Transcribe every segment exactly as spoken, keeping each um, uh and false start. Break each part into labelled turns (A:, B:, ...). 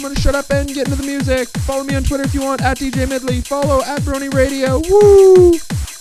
A: I'm gonna shut up and get into the music. Follow me on Twitter if you want, at D J Midley. Follow at Brony Radio. Woo!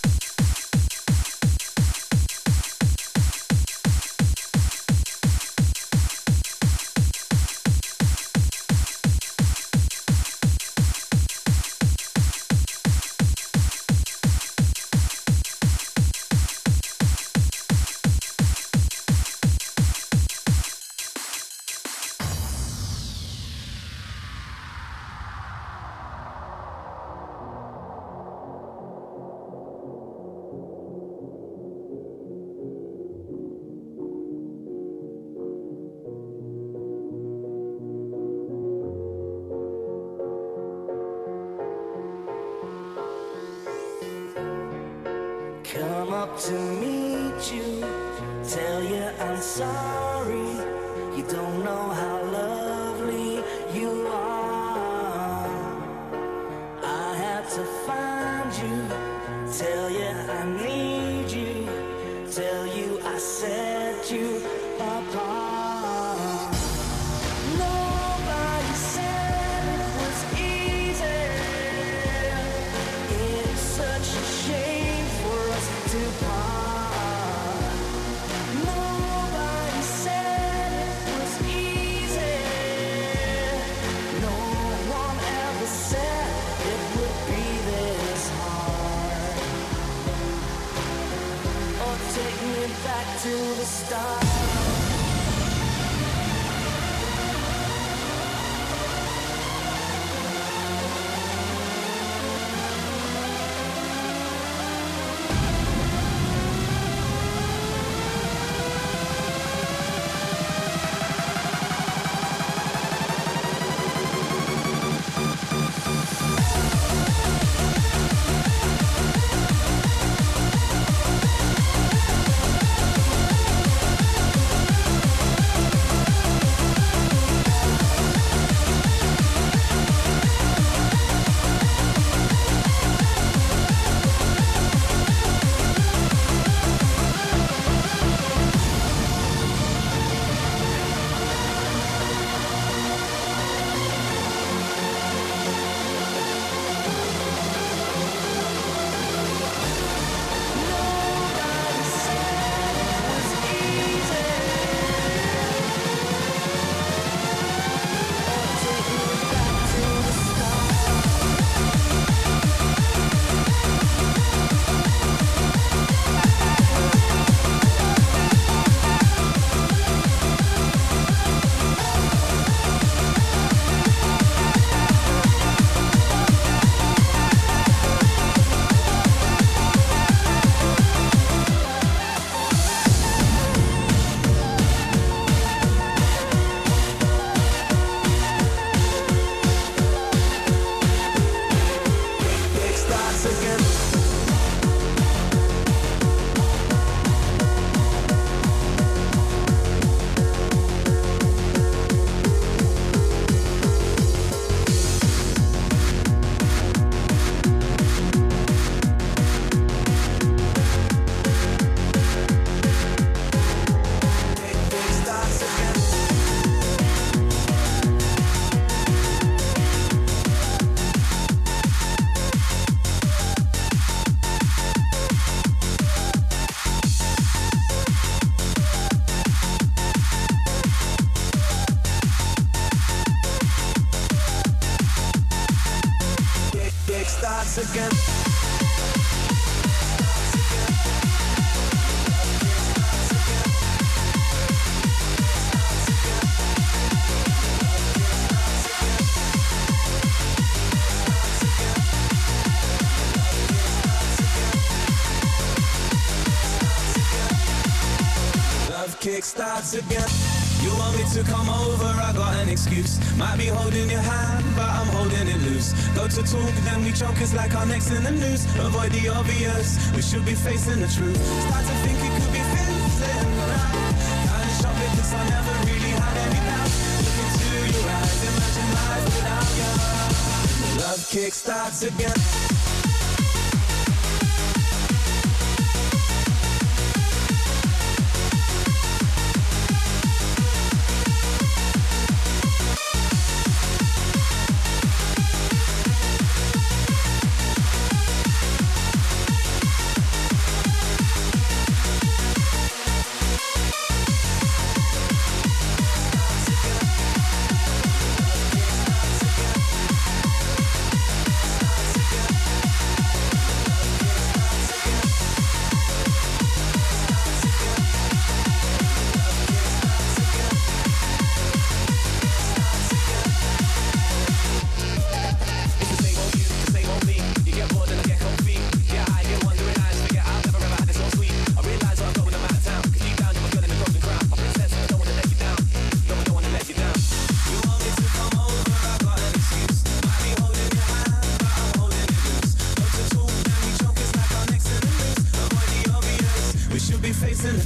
B: Come up to meet you, tell you I'm sorry. You don't know how lovely you are. I had to find you, tell you I need you, tell you I set you apart. Nobody said it was easy. It's such a shame for us to part. Nobody said it was easy. No one ever said it would be this hard. Or take me back to the start. Again. Love kick starts again. You want me to come over, I got an excuse. Might be holding your hand, but I'm holding it loose. Go to talk, then we choke, it's like our next in the news. Avoid the obvious, we should be facing the truth. Start to think it could be fizzling around. Kinda shocked because I never really had any doubt. Look into your eyes, imagine life without you. Love kick starts again.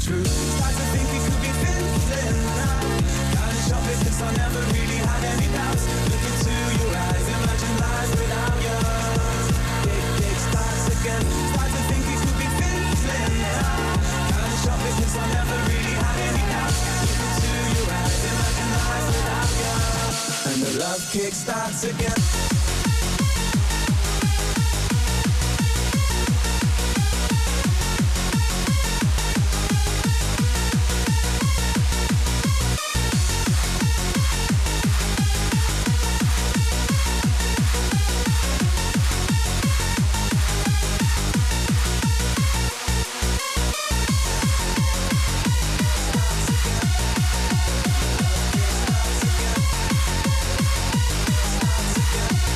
B: true. Start to think it could be fizzling now. Can't shop business, I never really had any doubts. Look into your eyes, imagine life without you. Big, big starts again. Start to think it could be fizzling now. Can't shop business, I never really had any doubts. Look into your eyes, imagine life without you. And the love kick starts again.
C: Starts again.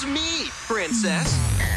C: It's me, princess.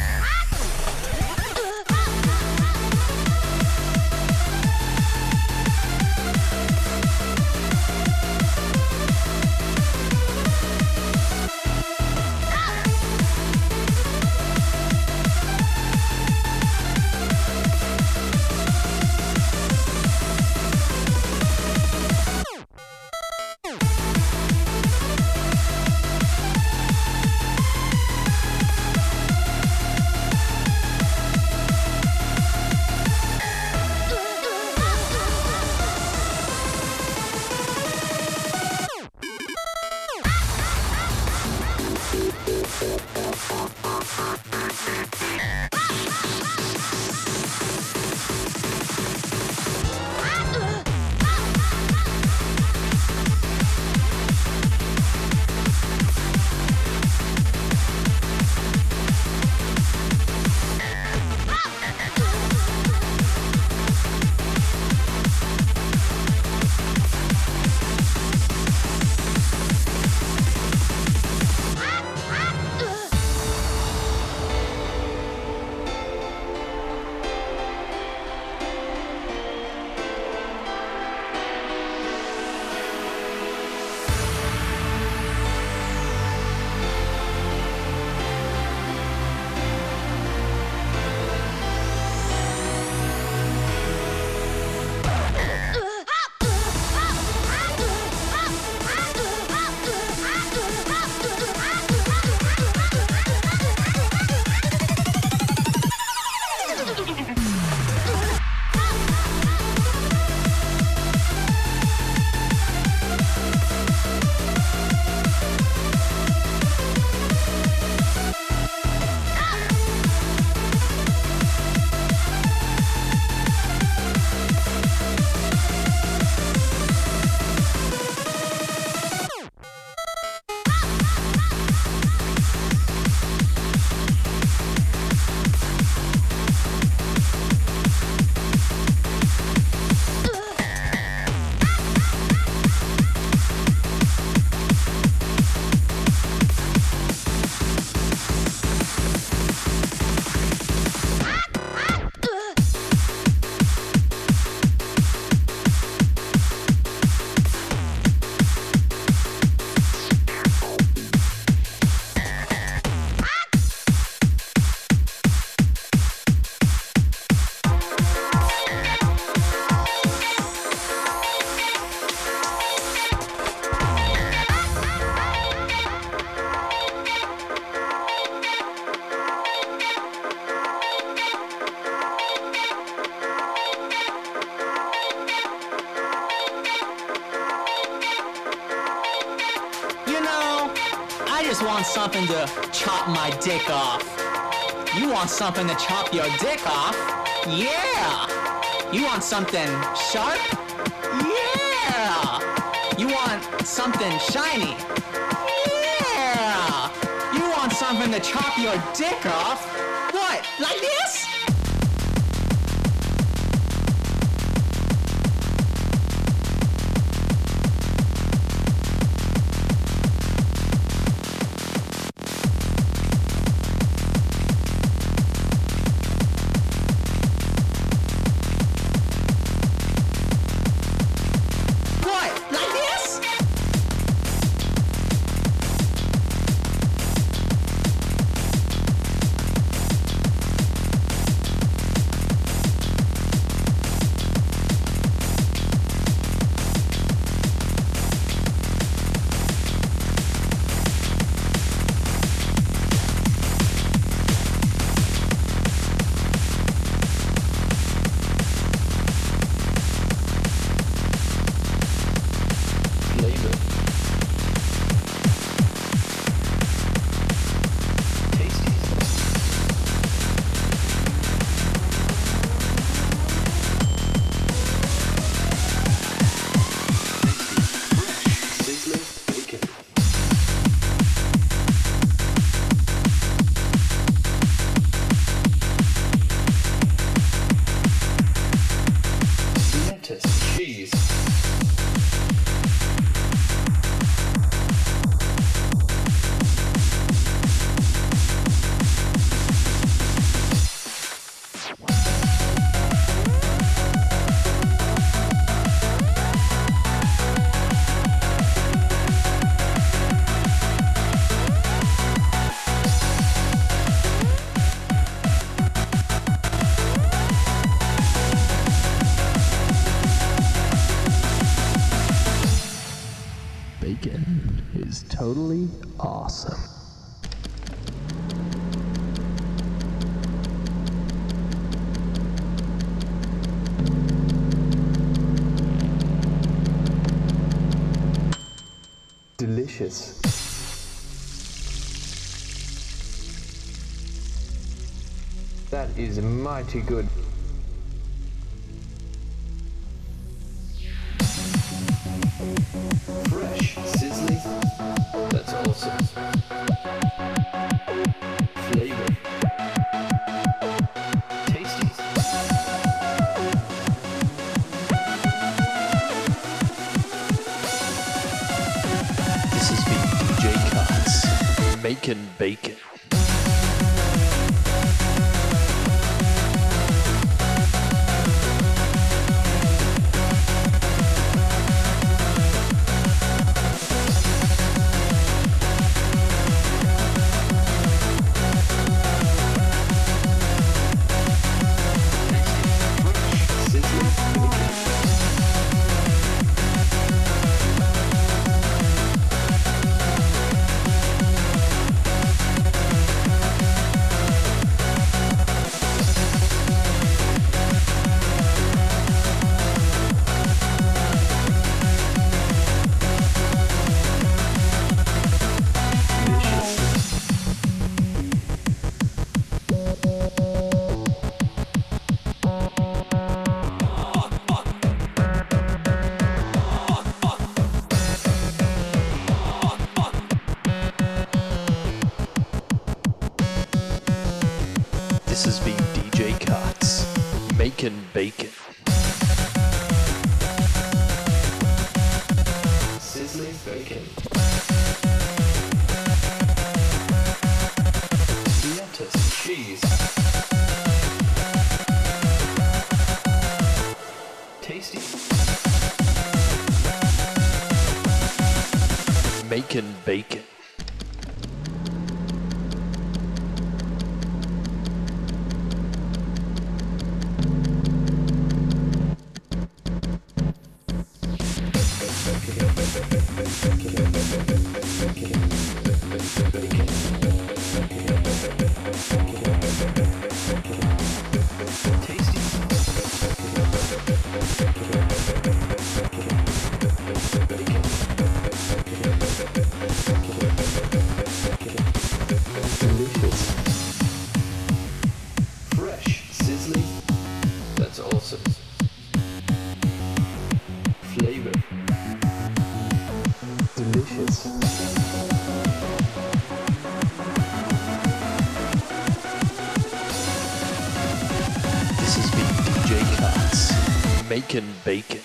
D: Something to chop my dick off. You want something to chop your dick off? Yeah! You want something sharp? Yeah! You want something shiny? Yeah! You want something to chop your dick off? What? Like this?
C: totally awesome. Delicious. That is mighty good. Fresh, sizzling. That's awesome. Flavor. Tasty. This has been D J Cuts, making bacon. This has been D J Cuts, making bacon. Sizzling bacon. Lettuce, cheese. Tasty. Making bacon. Delicious. Fresh, sizzling. That's awesome. Flavor. Delicious. This has been D J Cuts, making bacon.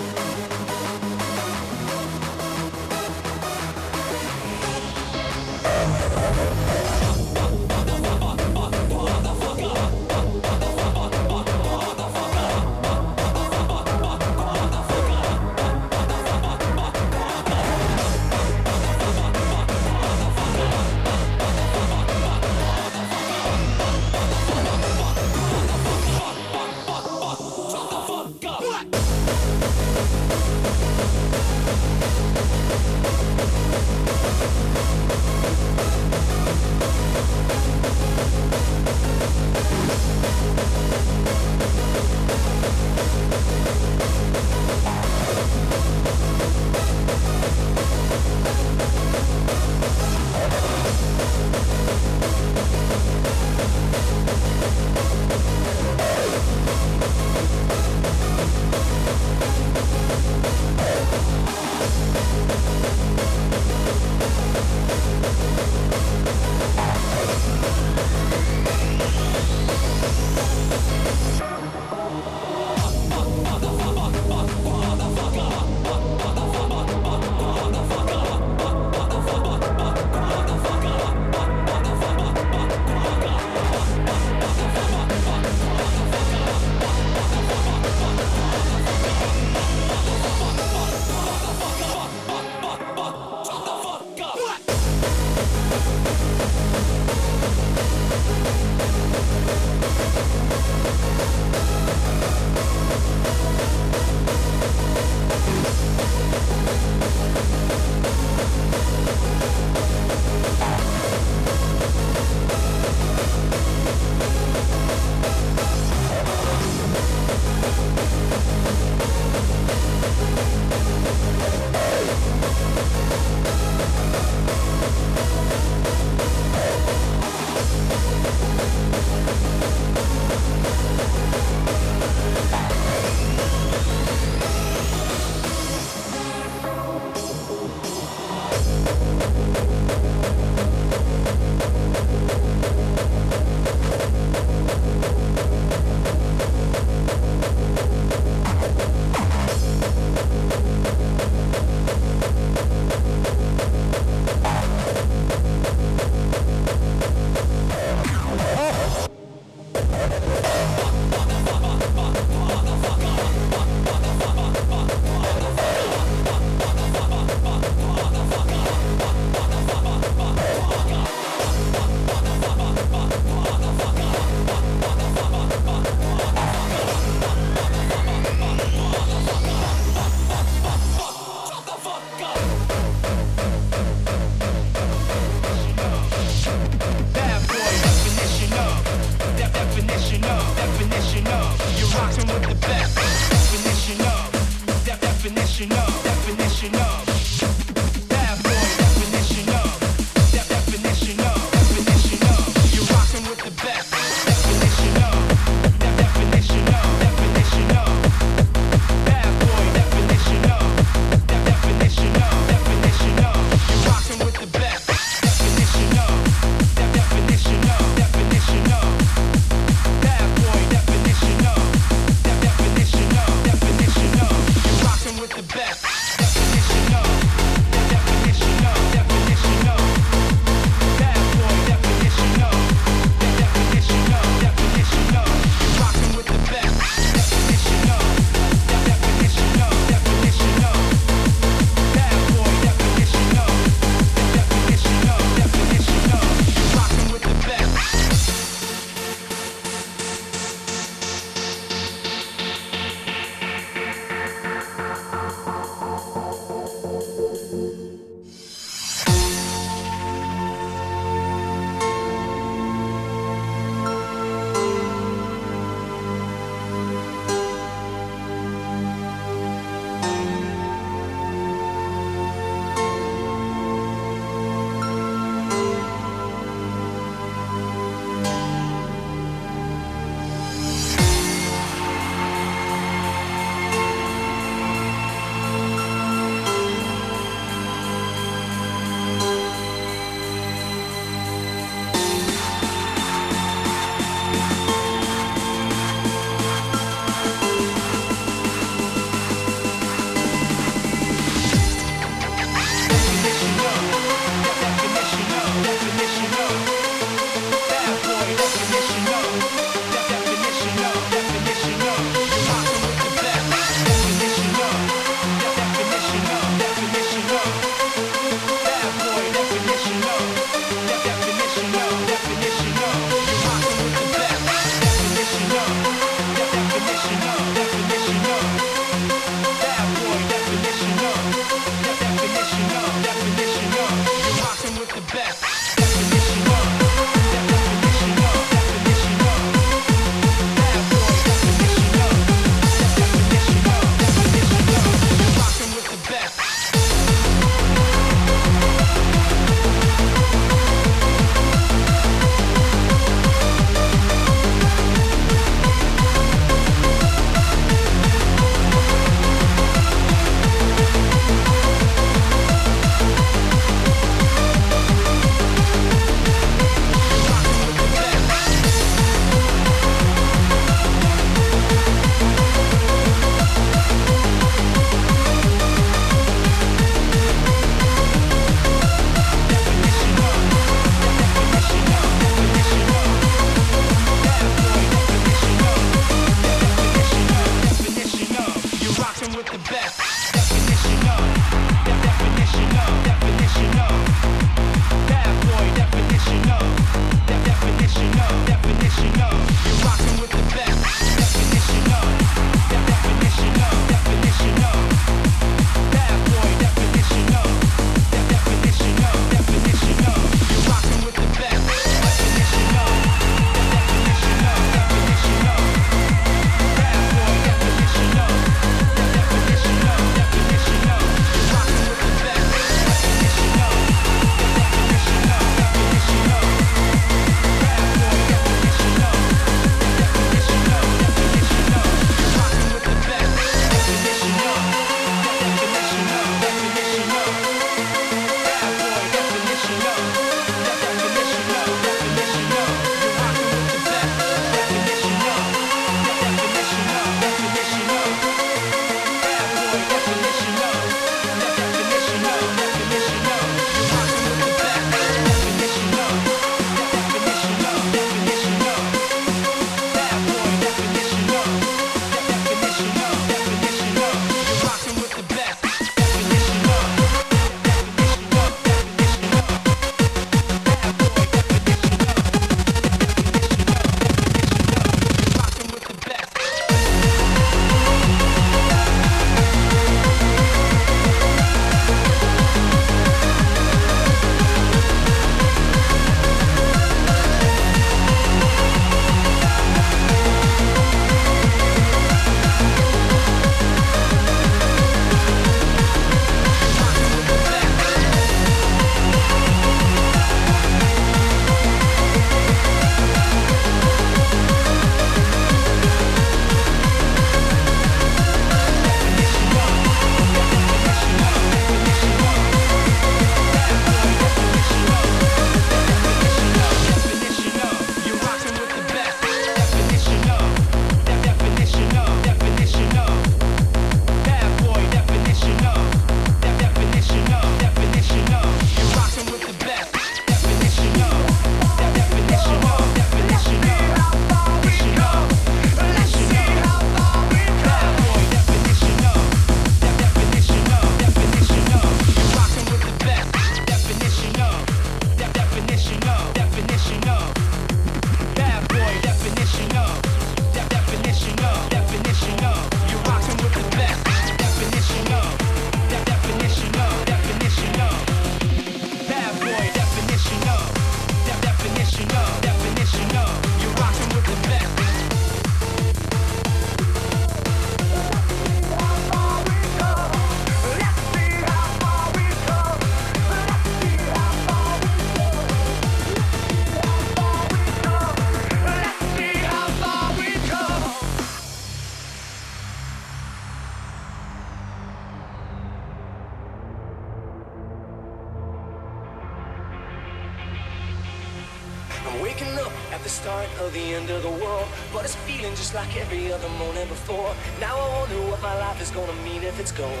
E: start of the end of the world, but it's feeling just like every other morning before. Now I wonder what my life is gonna mean if it's gone.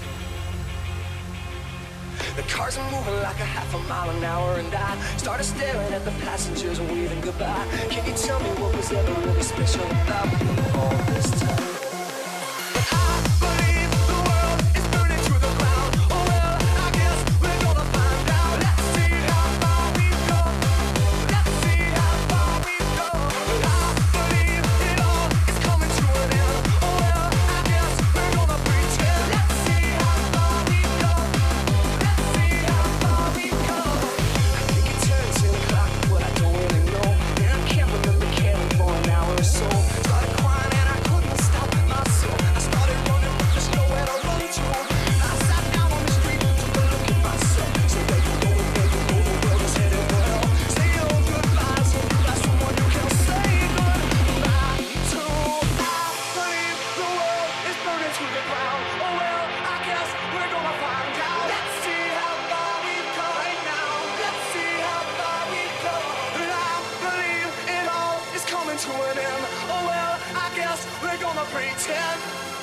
E: The cars are moving like a half a mile an hour, and I started staring at the passengers and waving goodbye. Can you tell me what was ever really special about me all this time? I believe the world is burning to the ground. Oh well, I guess we're gonna find out. Let's see how far we've come. Let's see how far we've come. I believe it all is coming to an end. Oh well, I guess we're gonna pretend. Let's see how far we've come. Let's see how far we've come. I think it turned ten o'clock, but I don't really know. And I can't remember caring for an hour or so. Started crying and I couldn't stop myself. I started running, but there's nowhere to run to. I sat down on the street, took a look at myself. So where you going, where you go, the world is headed for hell. Say your goodbyes, and you got someone you can say goodbye to. I believe the world is burning to the ground. Oh well, I guess we're gonna find out. Let's see how far we've come right now. Let's see how far we've come. And I believe it all is coming to an end. Oh well, I guess we're gonna pretend.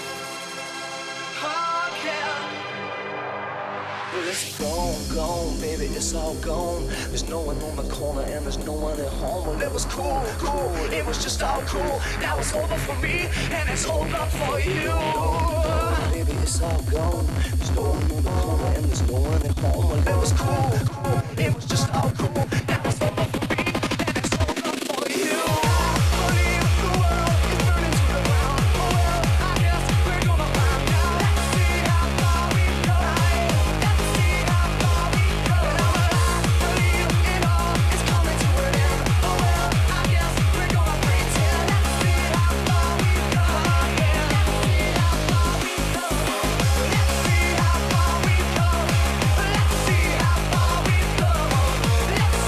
E: I can. Well, it's gone, gone, baby, it's all gone. There's no one on the corner and there's no one at home. Well, it was cool, cool, it was just all cool. Now it's over for me and it's over for you. Baby, it's all gone. There's no one on the corner and there's no one at home. Well, it was cool, cool, it was just all cool. Now it's over for me and it's over for you. I believe the world is burning to the ground. Oh well, I guess we're gonna find out. Let's see how far we've come. Let's see how far we've come. I believe it all is coming to an end. Oh well, I guess we're gonna pretend. Let's see how far we've come. Yeah, let's see how far we've come. Let's see how far we've come. Let's see how far we've come. Let's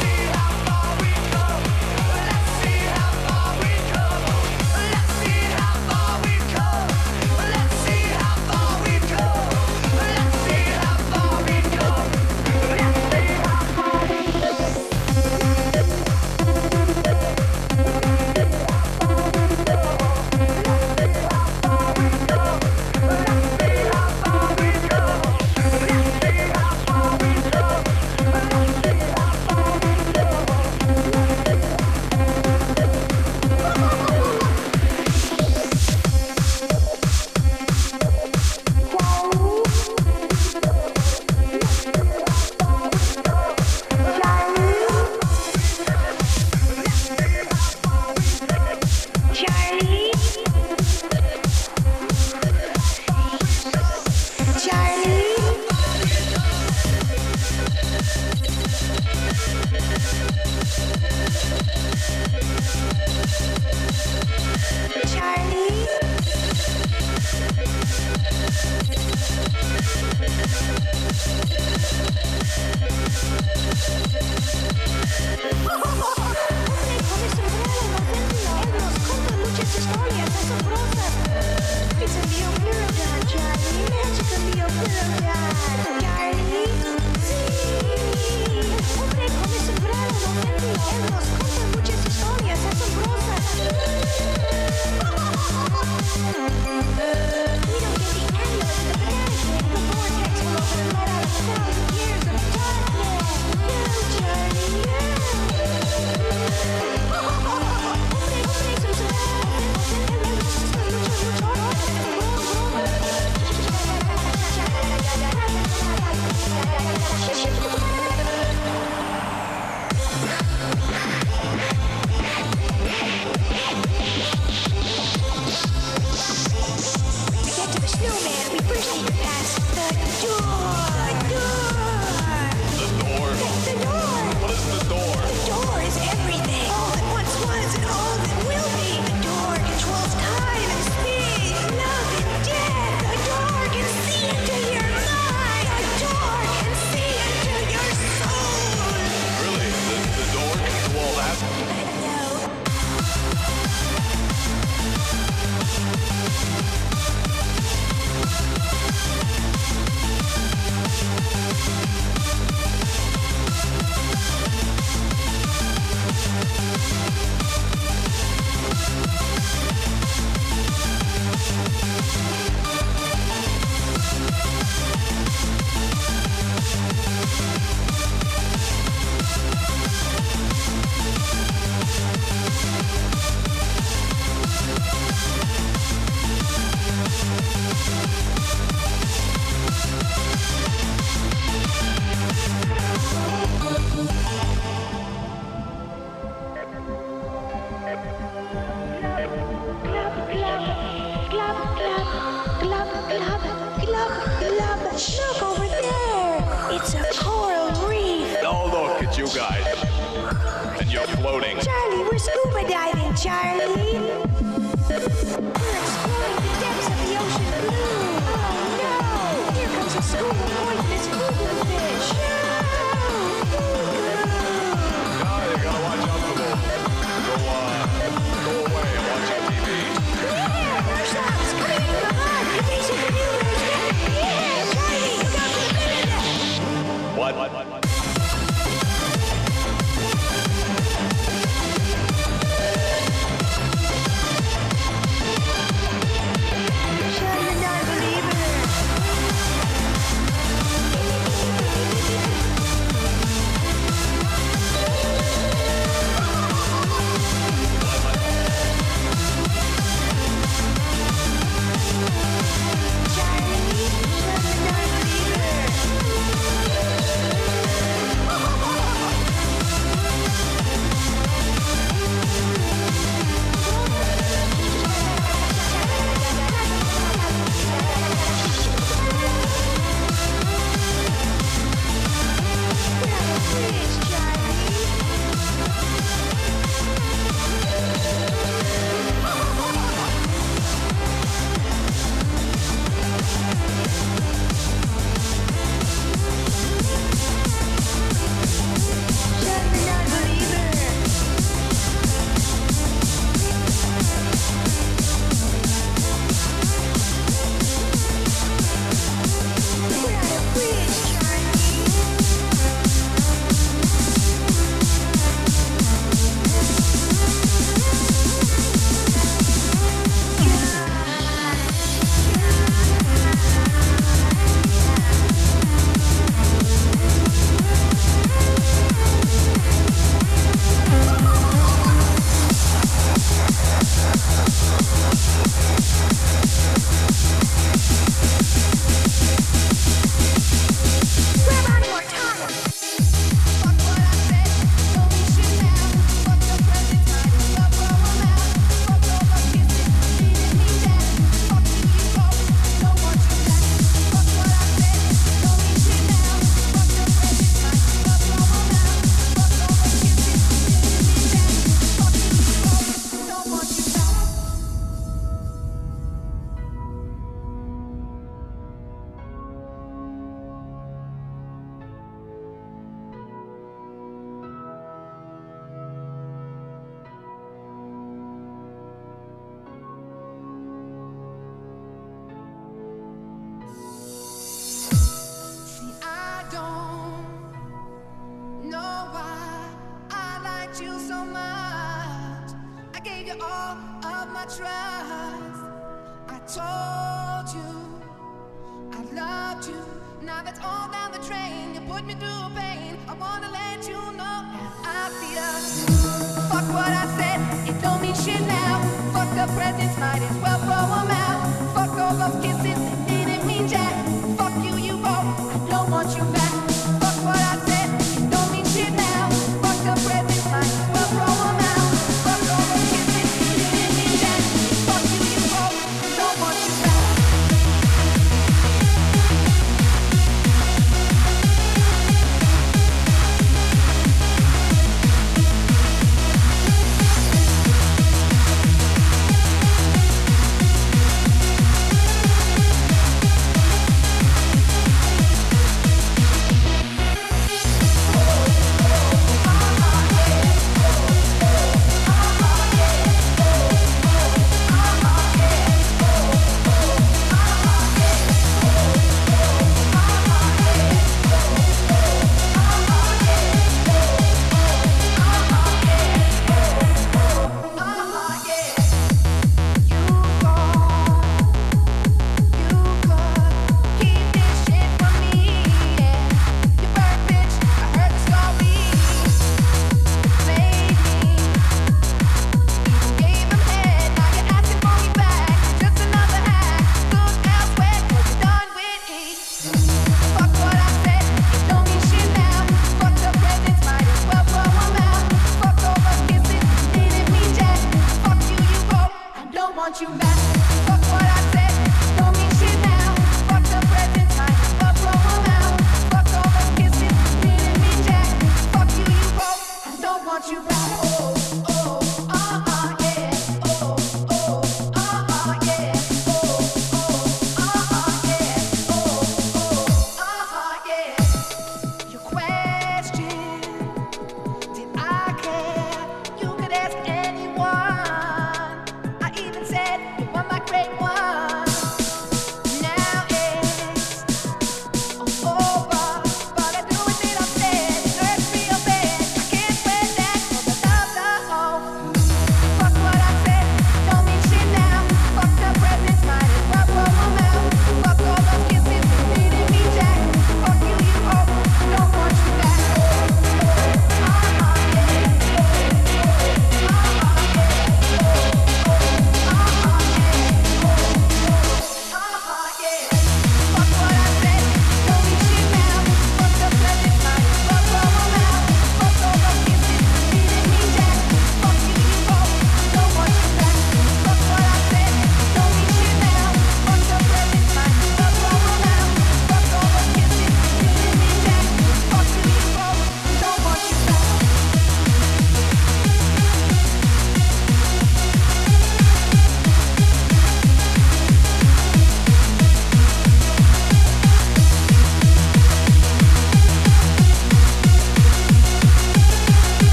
F: Love, love, love, love. Look over there. It's a coral reef.
G: Oh, look at you guys. And you're floating.
F: Charlie, we're scuba diving, Charlie. We're exploring the depths of the ocean blue. Oh no! Here comes a school of poisonous fish. No!
G: Oh, you gotta watch out for them. Go, uh, go away and watch your T V.
F: Here, there's sharks coming into the mud. If they see the new yeah, Charlie, you got to admit it.
G: What? What? What?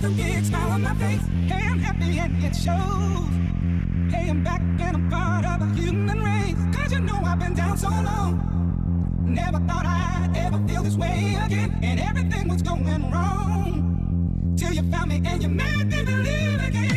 H: a big smile on my face. Hey, I'm happy and it shows. Hey, I'm back and I'm part of the human race. Cause you know I've been down so long. Never thought I'd ever feel this way again. And everything was going wrong. Till you found me and you made me believe again.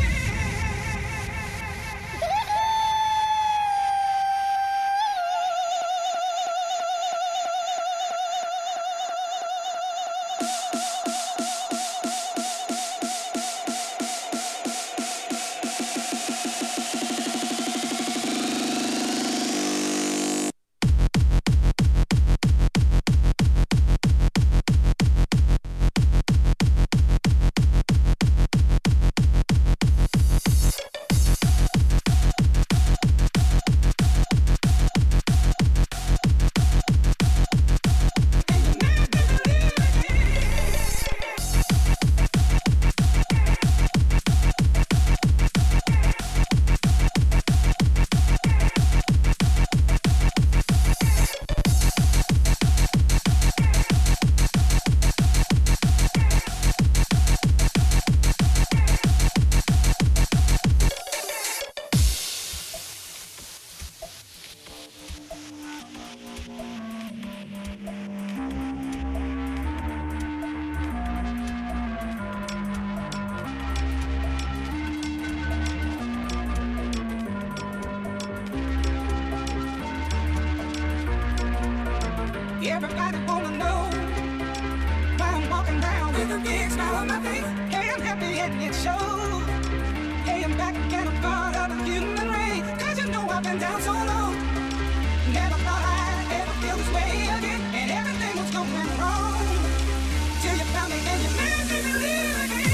H: Everybody wanna know why I'm walking down with a big smile on my face. Hey, I'm happy and it shows. Hey, I'm back and I'm part of the human race. Cause you know I've been down so long. Never thought I'd ever feel this way again. And everything was going wrong. Till you found me and you made me believe again.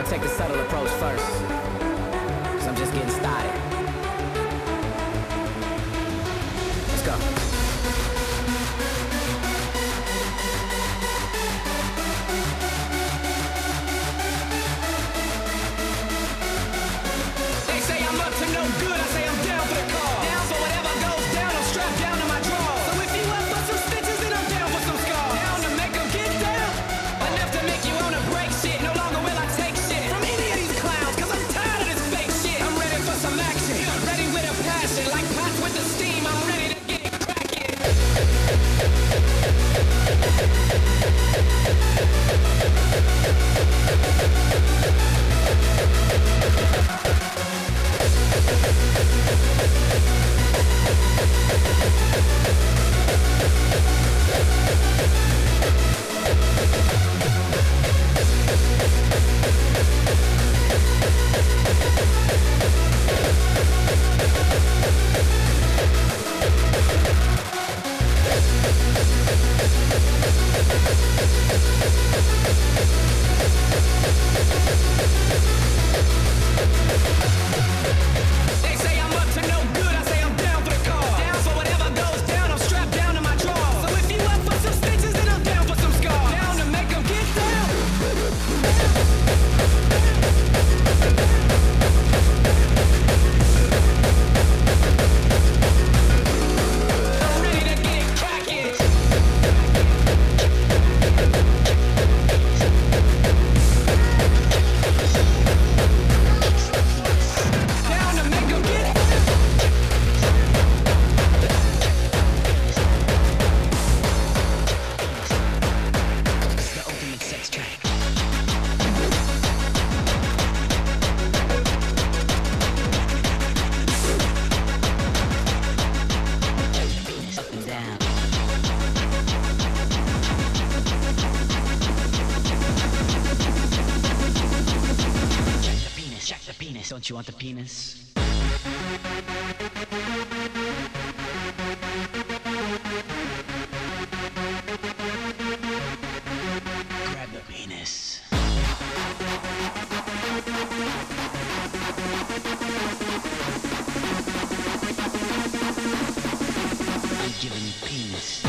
I: gonna take the subtle approach first, cause I'm just getting started. Let's go.
H: They say I'm up to no good, I say I'm down for the cause. Down for whatever goes down, I'm strapped down to my drawers. So if you up for some stitches, then I'm down for some scars. Down to make them get down, enough to make you wanna break shit. No longer will I take shit from any of these clowns, cause I'm tired of this fake shit. I'm ready for some action, ready with a passion. Like pots with the steam, I'm ready to get cracking. They say I'm up to no good, I say I'm down for the cause. Down for whatever goes down, I'm strapped down to my drawers. So if you up for some stitches, then I'm down for some scars. Down to make them get down. I'm ready to get cracking. Down to make them get
I: The ultimate sex track. Penis up and down. Check the penis, check the penis. Don't you want the penis? Grab the penis. I'm giving you penis.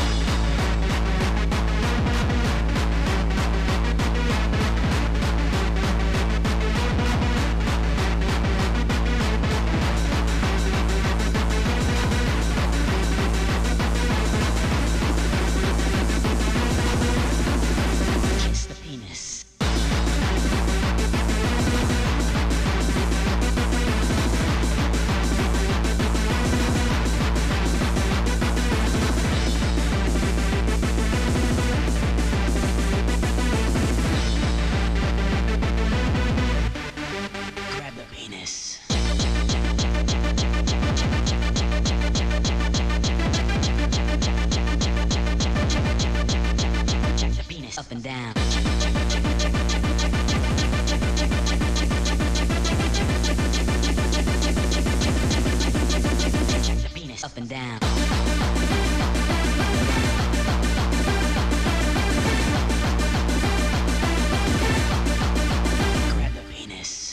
I: Kiss the penis. Grab the penis. Check the penis up and down. Check the penis up and down. Grab the penis.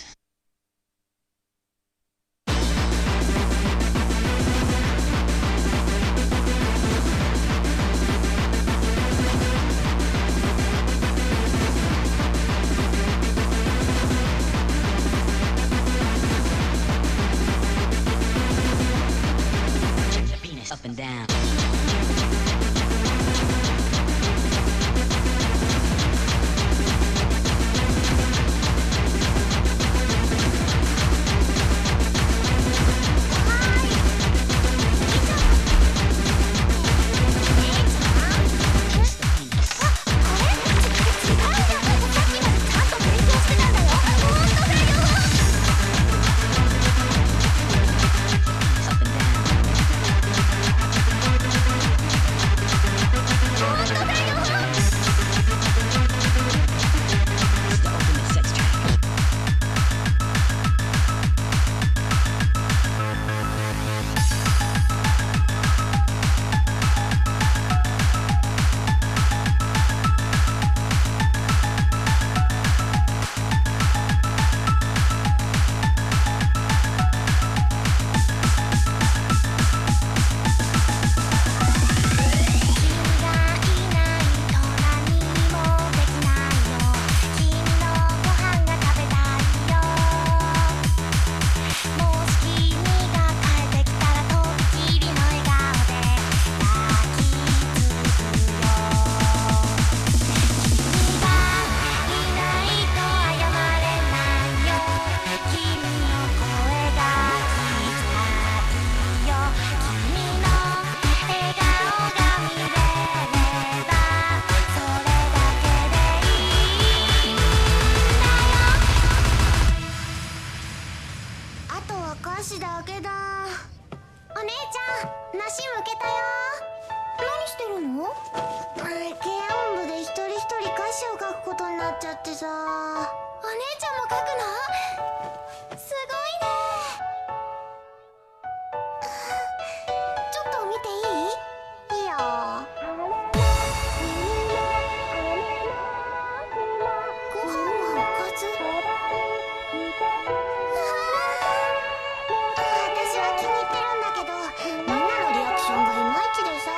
F: の？軽音部で一人一人歌詞を書くことになっちゃってさ。お姉ちゃんも書くの？すごいね。ちょっと見ていい？いいよ。ご飯はおかず？私は気に入ってるんだけど、みんなのリアクションがいまいちでさ。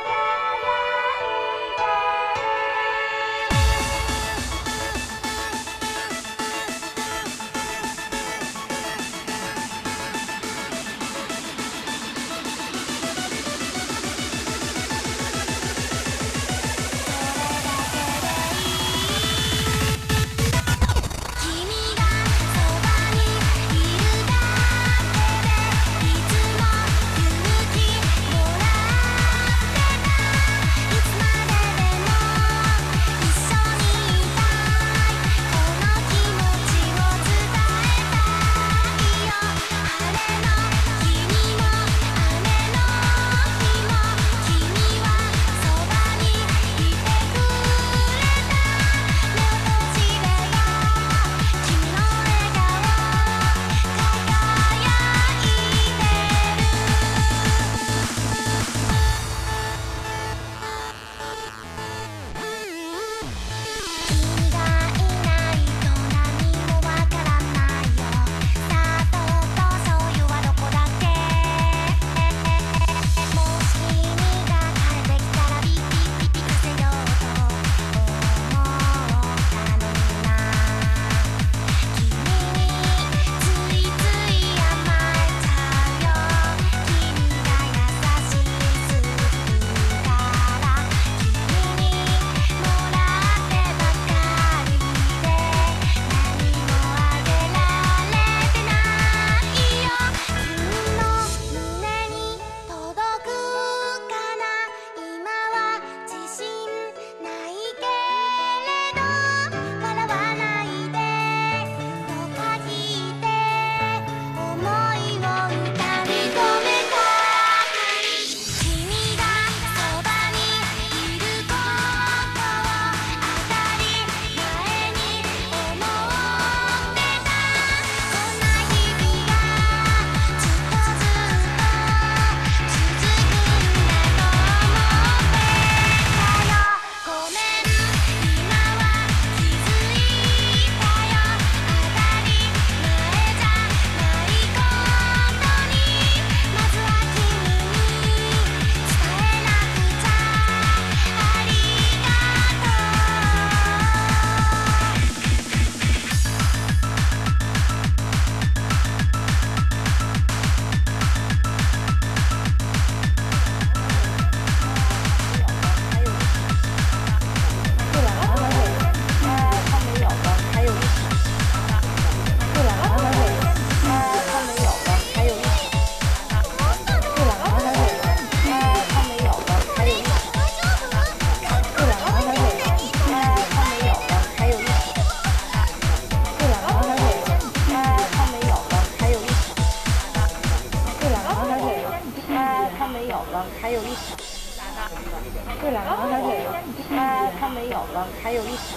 J: 对了，然后他给他他没有了，还有一场。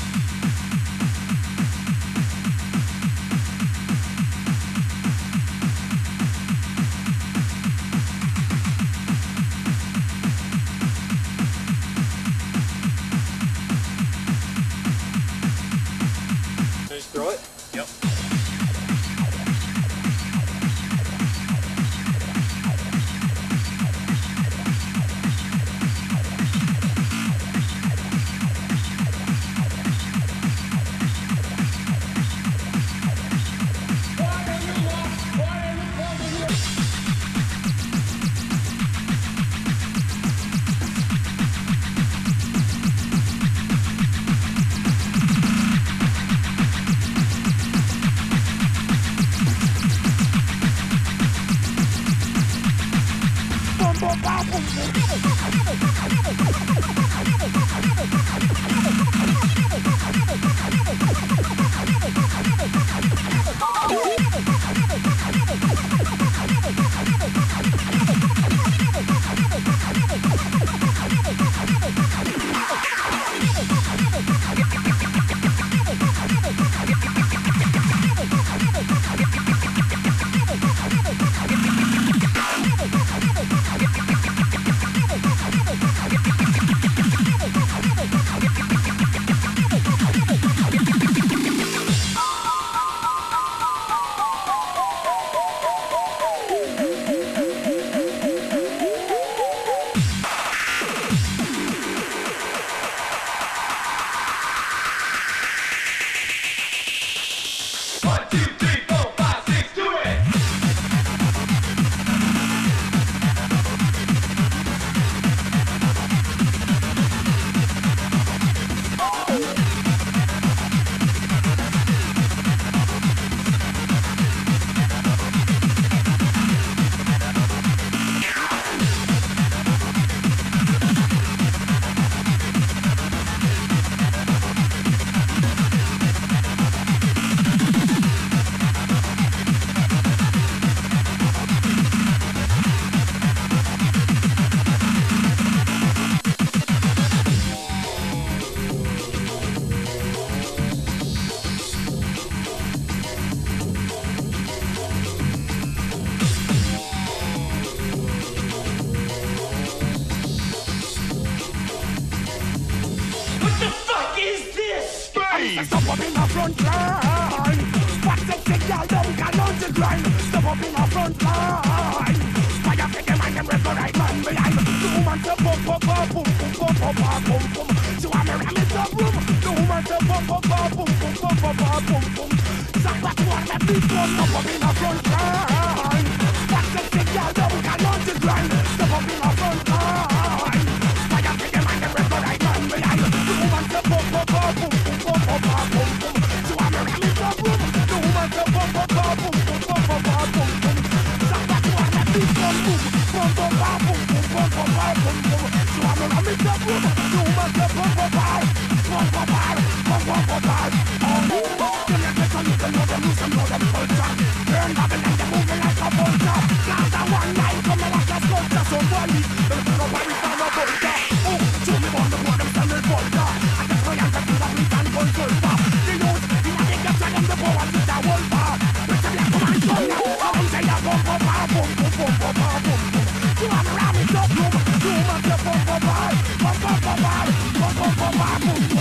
G: Just throw it? Yep.
K: Why? Step up in the front line. What sexy girl don't can on the grind. Step up in the front line. Fire for them and them red right man behind. The woman say pop pop pop boom boom pop pop pop boom boom. So I'm around in the room. The woman say pop pop pop boom boom pop pop pop boom boom. Stop that one, let me go. Step up in the front line. What sexy girl don't can on the grind. Step up in the front line. Fire for them and them red right man behind. The woman say pop pop pop boom boom pop pop pop boom boom. So I'm around in the room. The woman say pop pop pop boom boom pop pop pop boom boom. Stop that one, let me go. Boom boom pop pop boom boom pop pop pop boom boom. So I'm around in the room. The woman say pop pop pop pop pop pop pop pop pop. Oh, them let me tell you, them know them lose, them know them culture. Turn back and them moving like a vulture. Cause I one night come like a sculpture. Somebody, them know nobody stand up vulture. Oh, show me on the board, them stand with vulture. I just go and do the beat and consulta. The youth, the money gets them the power to the world bar. With the black woman son now, I won't say a bum bum bum bum bum bum bum bum bum. You have around me top room, you must have bum bum bum bum bum bum bum bum bum bum bum bum.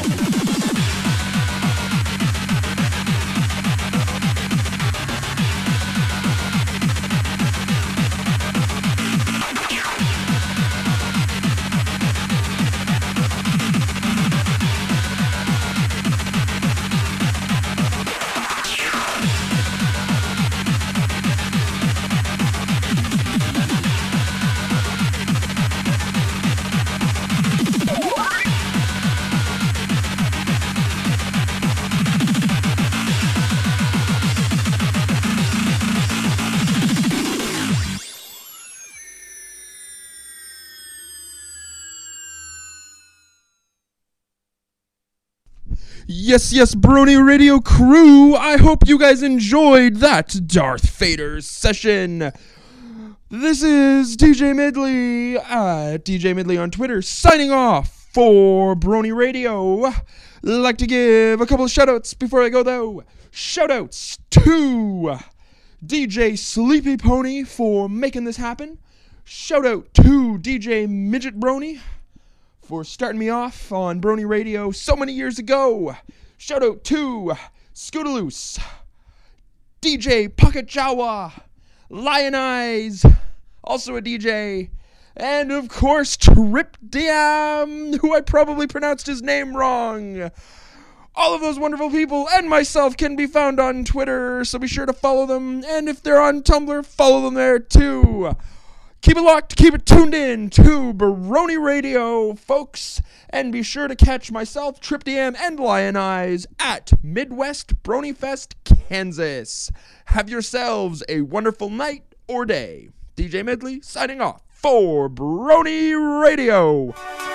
A: Yes, yes, Brony Radio crew, I hope you guys enjoyed that Darth Vader session. This is D J Midley at D J Midley on Twitter, signing off for Brony Radio. Like to give a couple of shoutouts before I go, though. Shoutouts to D J Sleepy Pony for making this happen. Shoutout to D J Midget Brony for starting me off on Brony Radio so many years ago. Shout out to Scootaloose, D J Pocket Jawa, Lion Eyes, also a D J, and of course Trip Diam, who I probably pronounced his name wrong. All of those wonderful people and myself can be found on Twitter, so be sure to follow them, and if they're on Tumblr, follow them there too. Keep it locked, keep it tuned in to Brony Radio, folks. And be sure to catch myself, Trip D M, and Lion Eyes at Midwest Brony Fest, Kansas. Have yourselves a wonderful night or day. D J Midley signing off for Brony Radio.